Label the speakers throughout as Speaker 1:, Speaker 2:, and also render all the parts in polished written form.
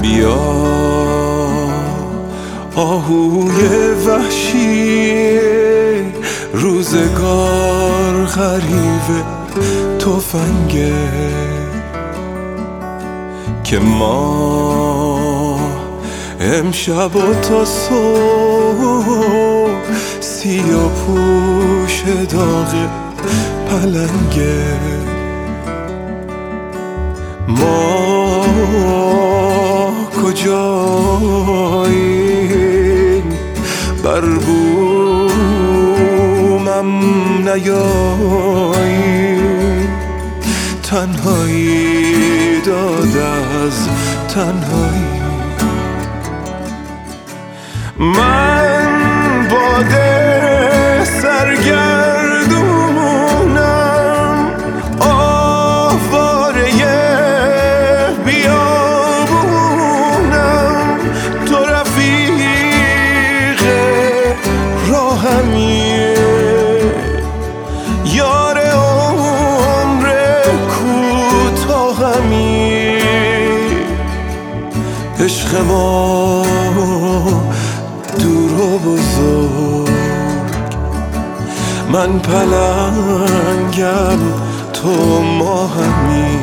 Speaker 1: بیا آهوی وحشی روزگار غریب تفنگه که ما امشب و تا صبح سیاه پوش داغ پلنگه ما کجاییم بر بومم نیاییم تنهایی داد از تنهایی من باده سرگردونم آواره بیابونم تو رفیق راهمیه یار عمر کوتاهمی عشق ما دور و بزرگ من پلنگم تو ماهمی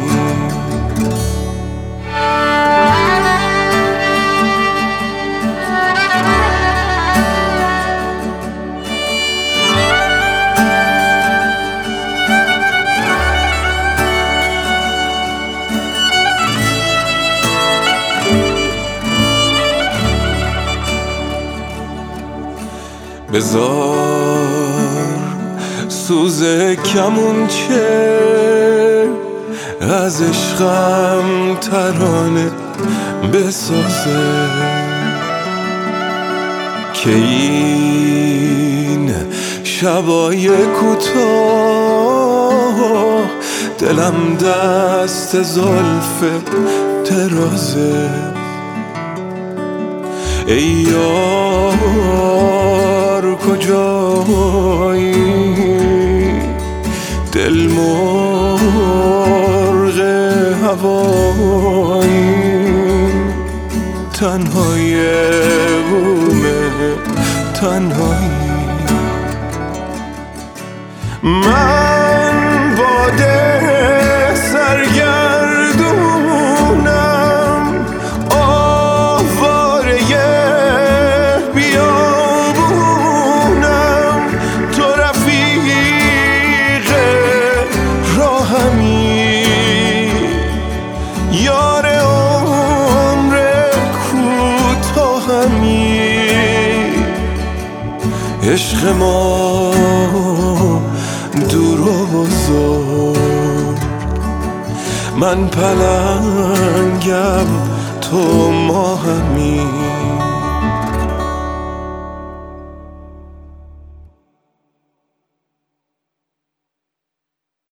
Speaker 1: بذار سوز کمونچه از عشقم ترانه بسازه که این شبای کوتاه دلم دست زلف درازه ای یار کجایی دل مرغ هوایی تنهای بومه تنهایی من باده سرگردونم آواره بیابونم تو رفیق راهمی یار عمر کوتاهمی عشق ما دور و بزرگ من پلنگم تو ماهمی